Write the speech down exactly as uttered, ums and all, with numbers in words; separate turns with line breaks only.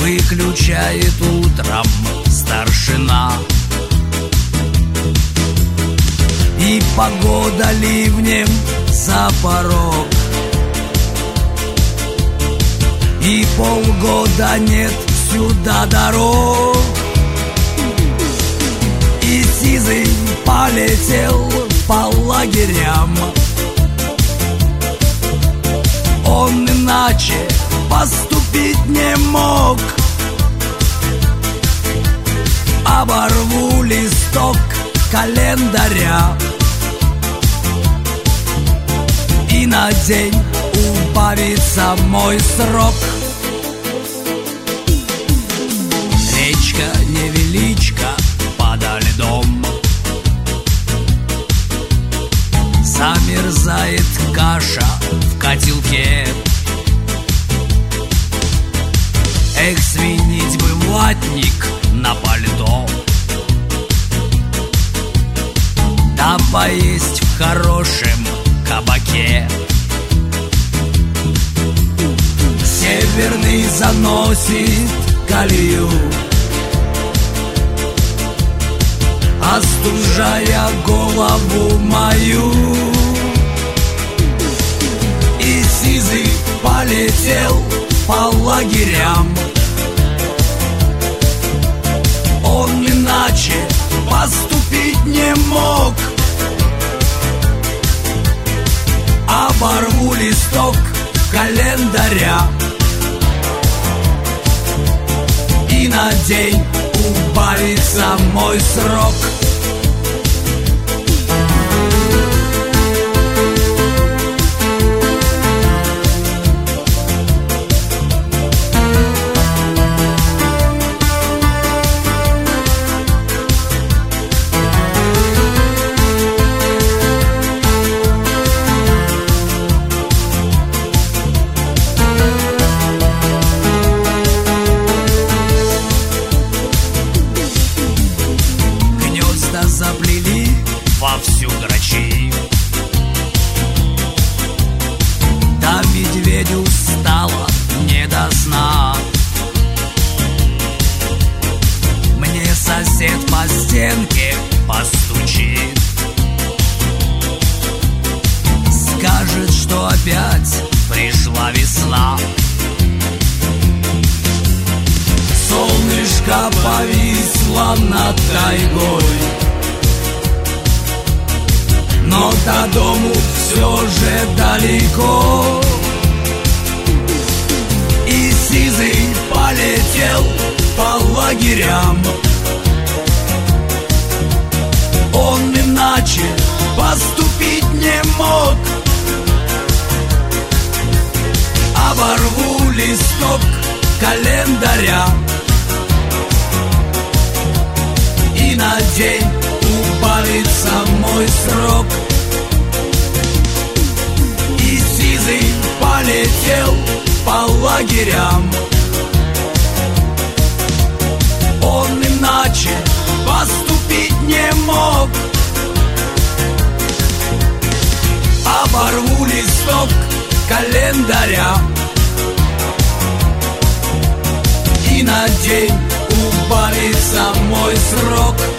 выключает утром старшина. И погода ливнем за порог, и полгода нет сюда дорог. И сизый полетел по лагерям, он иначе поступить не мог. Оборву листок календаря, и на день убавится мой срок. Речка невеличка подо льдом, замерзает каша в котелке. Эх, свинить бы ватник на пальто, да поесть в хорошем кабаке. Северный заносит колею, остужая голову мою. И сизый полетел по лагерям, он иначе поступить не мог. Оборву листок календаря, и на день убавится мой срок. Заплели вовсю грачи, да медведю стало не до сна. Мне сосед по стенке постучит, скажет, что опять пришла весна. Солнышко повисло над тайгой, но до дому все же далеко. И сизый полетел по лагерям, он иначе поступить не мог. Оборву листок календаря, и на день убавится мой срок. И сизый полетел по лагерям, он иначе поступить не мог. Оборву листок календаря, и на день убавится мой срок.